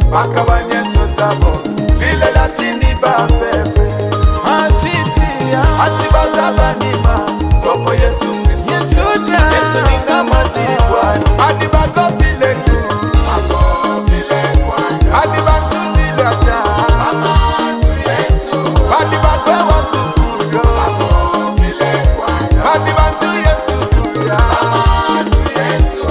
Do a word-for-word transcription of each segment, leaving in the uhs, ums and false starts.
bakabanye sotabo vile latini bafefe atitia asibazabanima soko Yesu Kristo Yesu ninga matibwani adibako vile tu bako vile kwani adibantu dilata amantu Yesu adibako wafukuyo bako vile kwani adibantu Yesu kuya amantu Yesu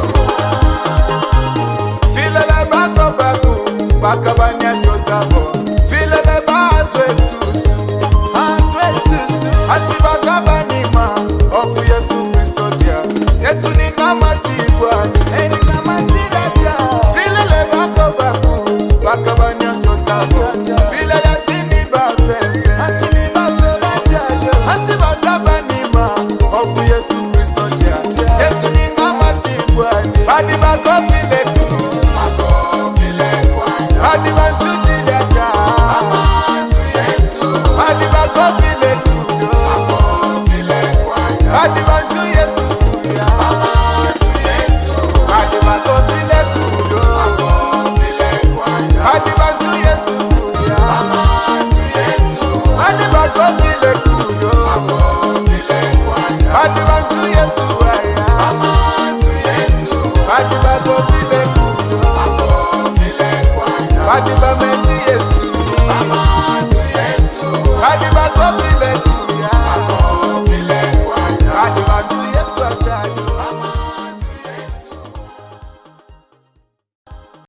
vile la bako bako bakabanya sotabo vile la bazo Yesu azo Yesu asibakabanima ofu Yesu Kristo dia Yesu ni kama tibwani eni kama tigata vile le bako bako bakabanya sotabo vile la tini bafefe atini bafefe asibakabanima ofu Yesu Kristo dia Yesu ni kama tibwani adi bako vile tu bako vile kwani adi bantu dilata amantu Yesu adi bako vile tu bako vile kwani adi bantu Yesu kuya amantu Yesu adi bako vile kuyo bako vile kwani adi bantu Yesu kuya amantu Yesu adi bako vile kuyo bako vile kwani adi bantu Yesu aya amantu Yesu adi bako